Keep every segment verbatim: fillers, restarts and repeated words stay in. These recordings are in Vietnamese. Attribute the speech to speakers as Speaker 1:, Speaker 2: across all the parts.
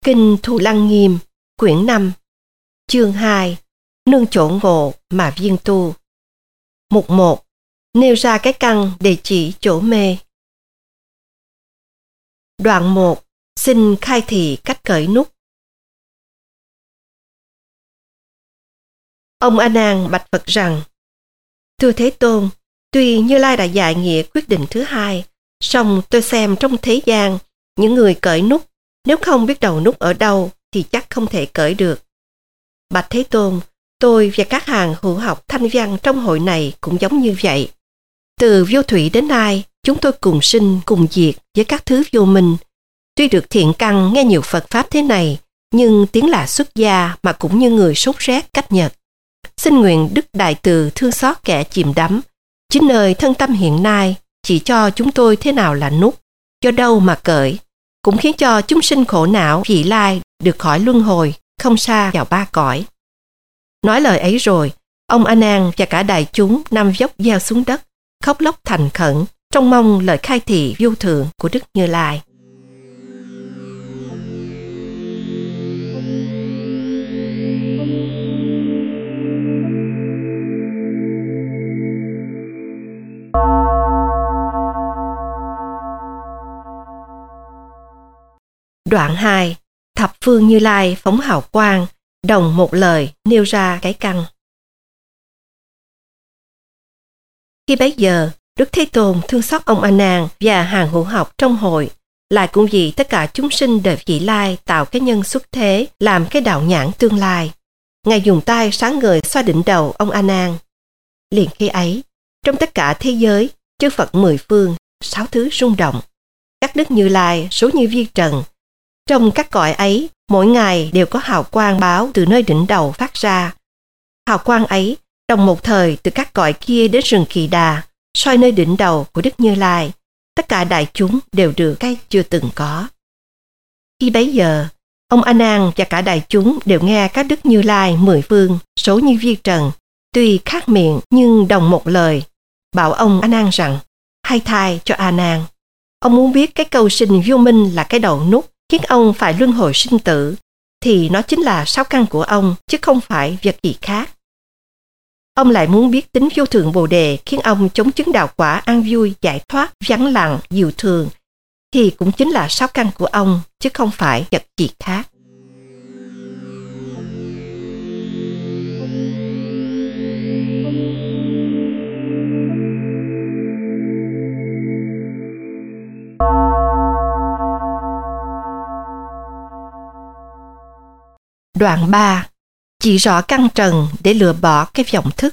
Speaker 1: Kinh Thủ Lăng Nghiêm, quyển năm, chương hai, nương chỗ ngộ mà viên tu. Mục một, nêu ra cái căn để chỉ chỗ mê. Đoạn một, xin khai thị cách cởi nút. Ông A Nan bạch Phật rằng: Thưa Thế Tôn, tuy Như Lai đã dạy nghĩa quyết định thứ hai, song tôi xem trong thế gian, những người cởi nút, nếu không biết đầu nút ở đâu thì chắc không thể cởi được. Bạch Thế Tôn, tôi và các hàng hữu học thanh văn trong hội này cũng giống như vậy. Từ vô thủy đến nay, chúng tôi cùng sinh cùng diệt với các thứ vô minh. Tuy được thiện căn nghe nhiều Phật Pháp thế này, nhưng tiếng là xuất gia mà cũng như người sốt rét cách nhật. Xin nguyện Đức Đại Từ thương xót kẻ chìm đắm. Chính nơi thân tâm hiện nay, chỉ cho chúng tôi thế nào là nút, do đâu mà cởi, cũng khiến cho chúng sinh khổ não vị lai được khỏi luân hồi, không xa vào ba cõi. Nói lời ấy rồi, ông A Nan và cả đại chúng nằm dốc gieo xuống đất, khóc lóc thành khẩn, trông mong lời khai thị vô thượng của Đức Như Lai. Đoạn hai, thập phương Như Lai phóng hào quang, đồng một lời nêu ra cái căn. Khi bấy giờ, Đức Thế Tôn thương xót ông A Nan và hàng hữu học trong hội, lại cũng vì tất cả chúng sinh đời vị lai tạo cái nhân xuất thế, làm cái đạo nhãn tương lai. Ngài dùng tay sáng ngời xoa đỉnh đầu ông A Nan. Liền khi ấy, trong tất cả thế giới, chư Phật mười phương, sáu thứ rung động. Các Đức Như Lai số như vi trần. Trong các cõi ấy, mỗi ngày đều có hào quang báo từ nơi đỉnh đầu phát ra. Hào quang ấy, đồng một thời từ các cõi kia đến rừng Kỳ Đà, soi nơi đỉnh đầu của Đức Như Lai. Tất cả đại chúng đều được cái chưa từng có. Khi bấy giờ, ông A Nan và cả đại chúng đều nghe các Đức Như Lai mười phương, số như vi trần, tuy khác miệng nhưng đồng một lời, bảo ông A Nan rằng: hay thay cho A Nan, ông muốn biết cái cầu sinh vô minh là cái đầu nút khiến ông phải luân hồi sinh tử, thì nó chính là sáu căn của ông, chứ không phải việc gì khác. Ông lại muốn biết tính vô thượng Bồ Đề khiến ông chống chứng đạo quả an vui, giải thoát, vắng lặng, diệu thường, thì cũng chính là sáu căn của ông, chứ không phải vật gì khác. Đoạn ba, chỉ rõ căn trần để lừa bỏ cái vọng thức.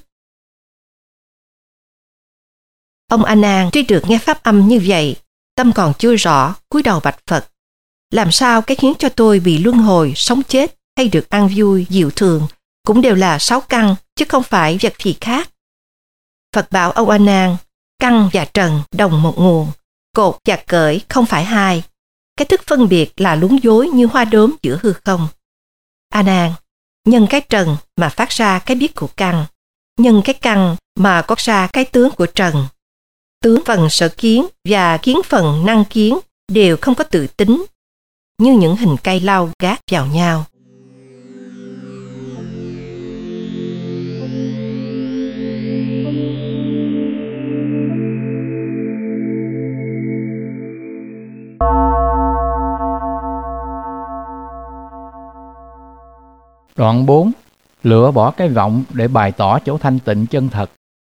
Speaker 1: Ông A Nan tuy được nghe pháp âm như vậy, tâm còn chưa rõ, cúi đầu bạch Phật: làm sao cái khiến cho tôi bị luân hồi, sống chết hay được an vui, diệu thường cũng đều là sáu căn, chứ không phải vật gì khác. Phật bảo ông A Nan: căn và trần đồng một nguồn, cột và cởi không phải hai. Cái thức phân biệt là lún dối như hoa đốm giữa hư không. A Nan, nhân cái trần mà phát ra cái biết của căn, nhân cái căn mà có ra cái tướng của trần. Tướng phần sở kiến và kiến phần năng kiến đều không có tự tính, như những hình cây lau gác vào nhau.
Speaker 2: Đoạn bốn, lựa bỏ cái vọng để bày tỏ chỗ thanh tịnh chân thật.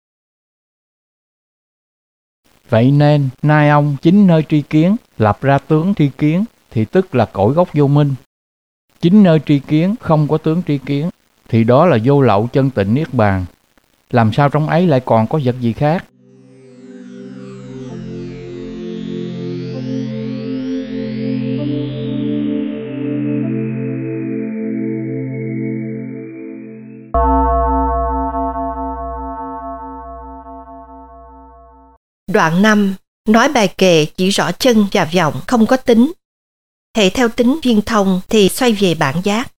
Speaker 2: Vậy nên, nay ông chính nơi tri kiến, lập ra tướng tri kiến, thì tức là cội gốc vô minh. Chính nơi tri kiến không có tướng tri kiến, thì đó là vô lậu chân tịnh niết bàn. Làm sao trong ấy lại còn có vật gì khác?
Speaker 1: Đoạn năm, nói bài kệ chỉ rõ chân và vọng không có tính. Hệ theo tính viên thông thì xoay về bản giác.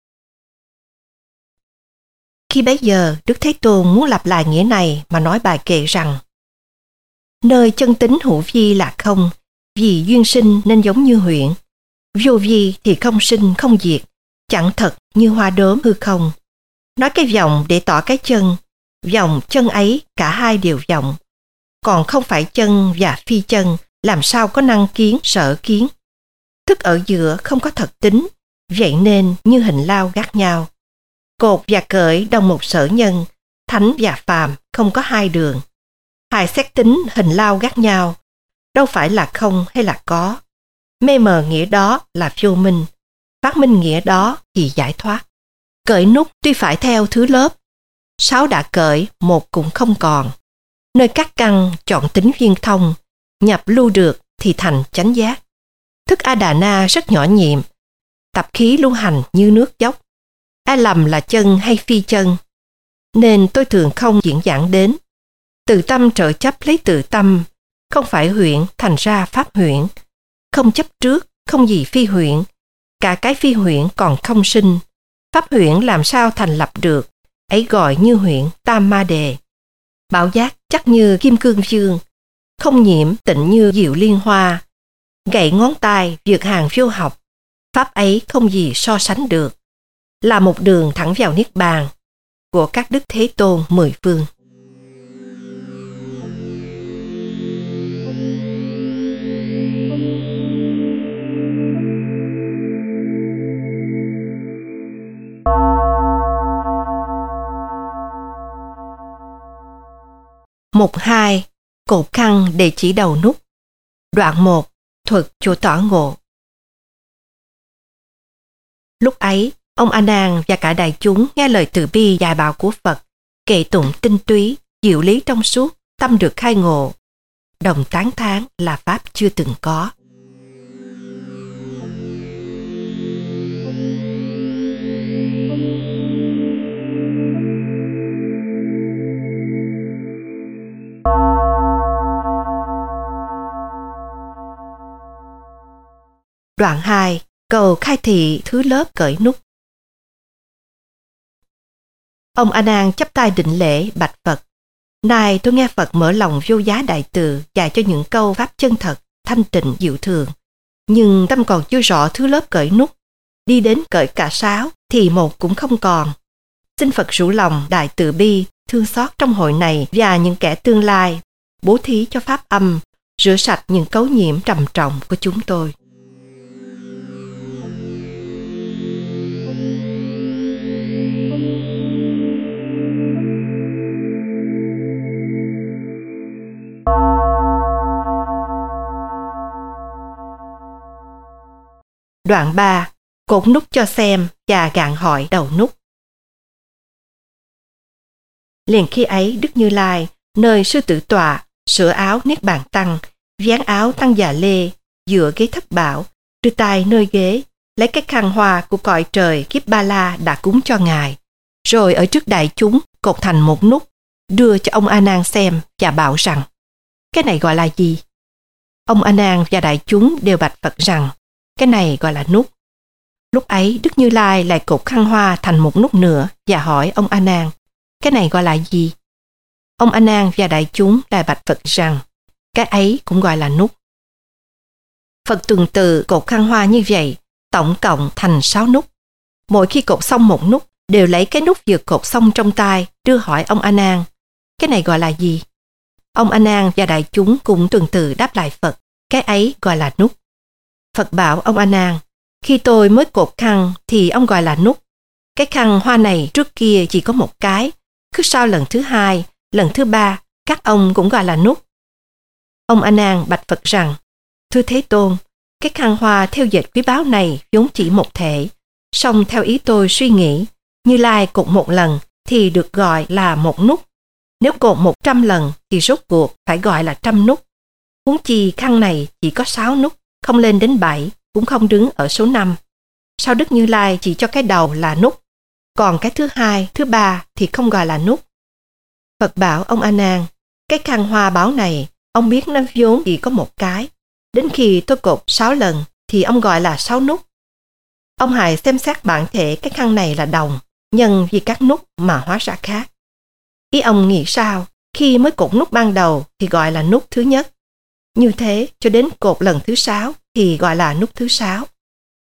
Speaker 1: Khi bấy giờ, Đức Thế Tôn muốn lặp lại nghĩa này mà nói bài kệ rằng: nơi chân tính hữu vi là không, vì duyên sinh nên giống như huyễn. Vô vi thì không sinh không diệt, chẳng thật như hoa đốm hư không. Nói cái vọng để tỏ cái chân, vọng chân ấy cả hai đều vọng. Còn không phải chân và phi chân, làm sao có năng kiến sở kiến. Thức ở giữa không có thật tính, vậy nên như hình lao gác nhau. Cột và cởi đồng một sở nhân, thánh và phàm không có hai đường. Hai xét tính hình lao gác nhau, đâu phải là không hay là có. Mê mờ nghĩa đó là vô minh, phát minh nghĩa đó thì giải thoát. Cởi nút tuy phải theo thứ lớp, sáu đã cởi một cũng không còn. Nơi các căn chọn tính viên thông, nhập lưu được thì thành chánh giác. Thức A Đà Na rất nhỏ nhiệm, tập khí lưu hành như nước dốc. Ai lầm là chân hay phi chân, nên tôi thường không diễn giảng đến. Tự tâm trợ chấp lấy tự tâm, không phải huyễn thành ra pháp huyễn. Không chấp trước, không gì phi huyễn, cả cái phi huyễn còn không sinh. Pháp huyễn làm sao thành lập được, ấy gọi như huyễn tam ma đề. Bảo giác chắc như kim cương dương, không nhiễm tịnh như diệu liên hoa. Gậy ngón tay vượt hàng vô học, pháp ấy không gì so sánh được. Là một đường thẳng vào niết bàn của các đức Thế Tôn mười phương. Mục hai. Cột khăn để chỉ đầu nút. Đoạn một. Thuật chỗ tỏ ngộ. Lúc ấy, ông A Nan và cả đại chúng nghe lời từ bi dạy bảo của Phật, kệ tụng tinh túy, diệu lý trong suốt, tâm được khai ngộ, đồng tán thán là pháp chưa từng có. Đoạn hai. Cầu khai thị thứ lớp cởi nút. Ông A Nan chắp tay định lễ bạch Phật: Này, tôi nghe Phật mở lòng vô giá đại từ dạy cho những câu pháp chân thật, thanh tịnh diệu thường, nhưng tâm còn chưa rõ thứ lớp cởi nút. Đi đến cởi cả sáu thì một cũng không còn. Xin Phật rủ lòng đại từ bi, thương xót trong hội này và những kẻ tương lai, bố thí cho pháp âm, rửa sạch những cấu nhiễm trầm trọng của chúng tôi. Đoạn ba. Cột nút cho xem và gạn hỏi đầu nút. Liền khi ấy Đức Như Lai, nơi sư tử tọa, sửa áo niết bàn tăng, vén áo tăng già lê, dựa ghế thất bảo, đưa tay nơi ghế, lấy cái khăn hoa của cõi trời kiếp ba la đã cúng cho ngài, rồi ở trước đại chúng cột thành một nút, đưa cho ông A Nan xem và bảo rằng: Cái này gọi là gì? Ông A Nan và đại chúng đều bạch Phật rằng: Cái này gọi là nút. Lúc ấy Đức Như Lai lại cột khăn hoa thành một nút nữa và hỏi ông A Nan: Cái này gọi là gì? Ông A Nan và đại chúng lại bạch Phật rằng: Cái ấy cũng gọi là nút. Phật tuần tự cột khăn hoa như vậy, tổng cộng thành sáu nút. Mỗi khi cột xong một nút, đều lấy cái nút vừa cột xong trong tay, đưa hỏi ông A Nan: Cái này gọi là gì? Ông A Nan và đại chúng cũng tuần tự đáp lại Phật: Cái ấy gọi là nút. Phật bảo ông A Nan: Khi tôi mới cột khăn thì ông gọi là nút. Cái khăn hoa này trước kia chỉ có một cái, cứ sau lần thứ hai, lần thứ ba, các ông cũng gọi là nút. Ông A Nan bạch Phật rằng: Thưa Thế Tôn, cái khăn hoa theo dệt quý báu này vốn chỉ một thể, song theo ý tôi suy nghĩ, Như Lai cột một lần thì được gọi là một nút. Nếu cột một trăm lần thì rốt cuộc phải gọi là trăm nút. Huống chi khăn này chỉ có sáu nút, không lên đến bảy, cũng không đứng ở số năm. Sao Đức Như Lai chỉ cho cái đầu là nút, còn cái thứ hai, thứ ba thì không gọi là nút? Phật bảo ông A Nan: Cái khăn hoa báu này, ông biết nó vốn chỉ có một cái. Đến khi tôi cột sáu lần thì ông gọi là sáu nút. Ông hãy xem xét bản thể cái khăn này là đồng, nhân vì các nút mà hóa ra khác. Ý ông nghĩ sao? Khi mới cột nút ban đầu thì gọi là nút thứ nhất. Như thế cho đến cột lần thứ sáu thì gọi là nút thứ sáu.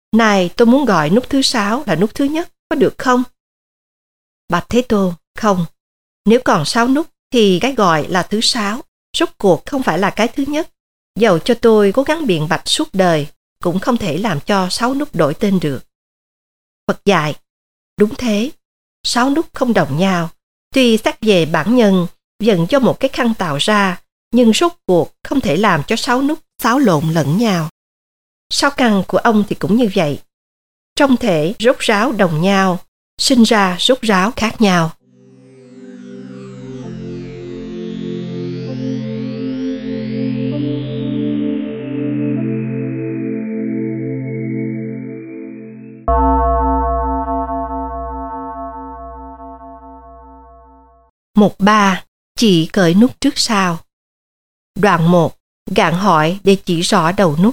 Speaker 1: Này, tôi muốn gọi nút thứ sáu là nút thứ nhất, có được không? Bạch Thế Tôn, không. Nếu còn sáu nút thì cái gọi là thứ sáu, rốt cuộc không phải là cái thứ nhất. Dầu cho tôi cố gắng biện bạch suốt đời, cũng không thể làm cho sáu nút đổi tên được. Phật dạy, đúng thế, sáu nút không đồng nhau. Tuy xét về bản nhân, dần do một cái khăn tạo ra, nhưng rốt cuộc không thể làm cho sáu nút xáo lộn lẫn nhau. Sáu căn của ông thì cũng như vậy. Trong thể rốt ráo đồng nhau, sinh ra rốt ráo khác nhau. Mục ba. Chỉ cởi nút trước sau. Đoạn một. Gạn hỏi để chỉ rõ đầu nút.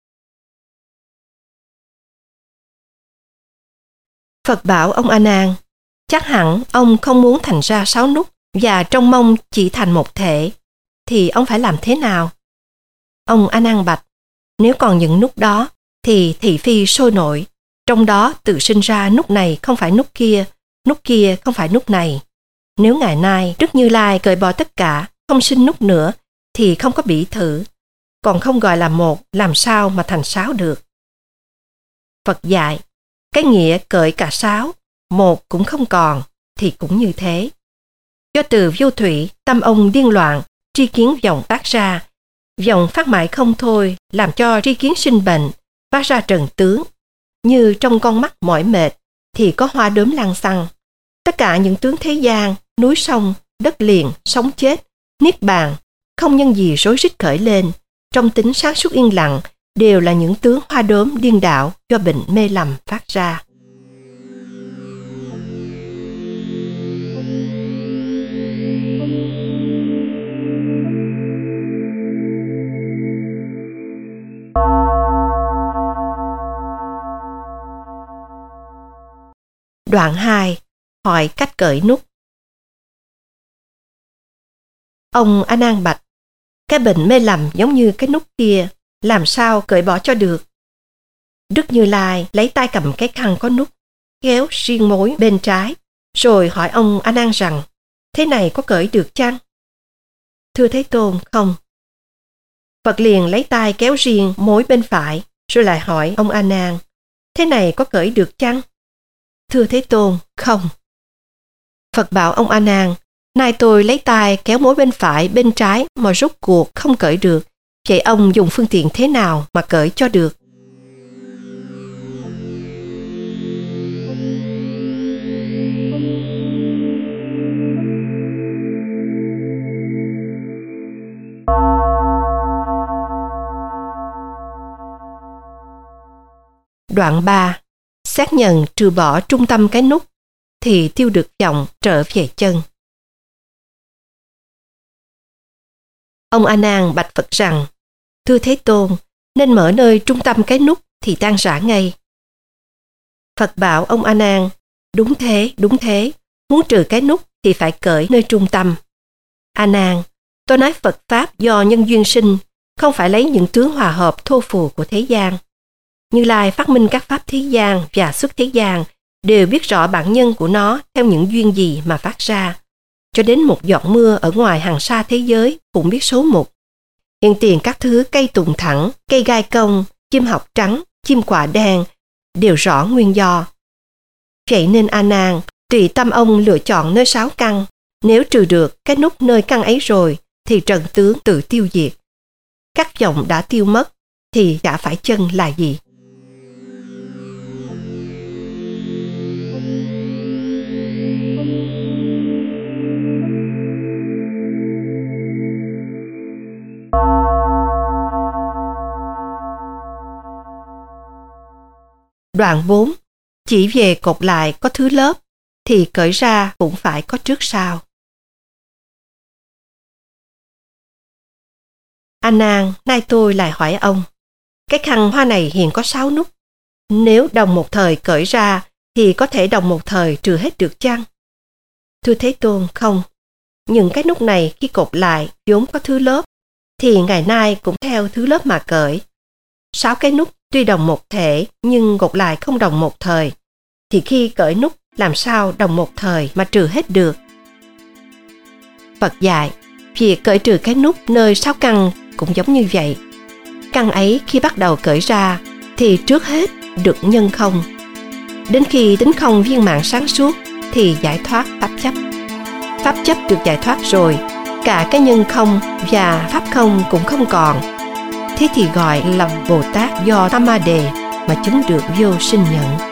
Speaker 1: Phật bảo ông A Nan, chắc hẳn ông không muốn thành ra sáu nút và trông mong chỉ thành một thể, thì ông phải làm thế nào? Ông A Nan bạch, nếu còn những nút đó thì thị phi sôi nổi, trong đó tự sinh ra nút này không phải nút kia, nút kia không phải nút này. Nếu ngày nay Đức Như Lai cởi bỏ tất cả, không sinh nút nữa, thì không có bỉ thử, còn không gọi là một, làm sao mà thành sáu được? Phật dạy, cái nghĩa cởi cả sáu, một cũng không còn, thì cũng như thế. Do từ vô thủy, tâm ông điên loạn, tri kiến vọng phát ra, vọng phát mãi không thôi, làm cho tri kiến sinh bệnh, phát ra trần tướng. Như trong con mắt mỏi mệt, thì có hoa đốm lăng xăng. Tất cả những tướng thế gian, núi sông, đất liền, sống chết, niết bàn, không nhân gì rối rít khởi lên, trong tính sáng suốt yên lặng, đều là những tướng hoa đốm điên đảo do bệnh mê lầm phát ra. Đoạn hai. Hỏi cách cởi nút. Ông A Nan bạch, cái bệnh mê lầm giống như cái nút kia, làm sao cởi bỏ cho được? Đức Như Lai lấy tay cầm cái khăn có nút, kéo riêng mối bên trái, rồi hỏi ông A Nan rằng, thế này có cởi được chăng? Thưa Thế Tôn, không. Phật liền lấy tay kéo riêng mối bên phải, rồi lại hỏi ông A Nan, thế này có cởi được chăng? Thưa Thế Tôn, không. Phật bảo ông A Nan, nay tôi lấy tay kéo mối bên phải bên trái mà rốt cuộc không cởi được, vậy ông dùng phương tiện thế nào mà cởi cho được? Đoạn ba. Xác nhận trừ bỏ trung tâm cái nút, thì tiêu được vọng trở về chân. Ông A Nan bạch Phật rằng, thưa Thế Tôn, nên mở nơi trung tâm cái nút thì tan rã ngay. Phật bảo ông A Nan, đúng thế, đúng thế, muốn trừ cái nút thì phải cởi nơi trung tâm. A Nan, tôi nói Phật Pháp do nhân duyên sinh, không phải lấy những tướng hòa hợp thô phù của thế gian. Như Lai phát minh các pháp thế gian và xuất thế gian, đều biết rõ bản nhân của nó theo những duyên gì mà phát ra. Cho đến một giọt mưa ở ngoài hàng xa thế giới cũng biết số mục. Hiện tiền các thứ cây tùng thẳng, cây gai công, chim học trắng, chim quả đen, đều rõ nguyên do. Vậy nên A Nan, tùy tâm ông lựa chọn nơi sáu căn. Nếu trừ được cái nút nơi căn ấy rồi, thì trần tướng tự tiêu diệt. Các vọng đã tiêu mất, thì chả phải chân là gì. Đoạn bốn. Chỉ về cột lại có thứ lớp, thì cởi ra cũng phải có trước sau. A Nan, nay tôi lại hỏi ông, cái khăn hoa này hiện có sáu nút. Nếu đồng một thời cởi ra, thì có thể đồng một thời trừ hết được chăng? Thưa Thế Tôn, không. Những cái nút này khi cột lại vốn có thứ lớp, thì ngày nay cũng theo thứ lớp mà cởi. Sáu cái nút tuy đồng một thể nhưng gộp lại không đồng một thời, thì khi cởi nút làm sao đồng một thời mà trừ hết được. Phật dạy, việc cởi trừ cái nút nơi sáu căn cũng giống như vậy. Căn ấy khi bắt đầu cởi ra thì trước hết được nhân không. Đến khi tính không viên mãn sáng suốt thì giải thoát pháp chấp. Pháp chấp được giải thoát rồi, cả cái nhân không và pháp không cũng không còn. Thế thì gọi là Bồ Tát do Tamade mà chứng được vô sinh nhận.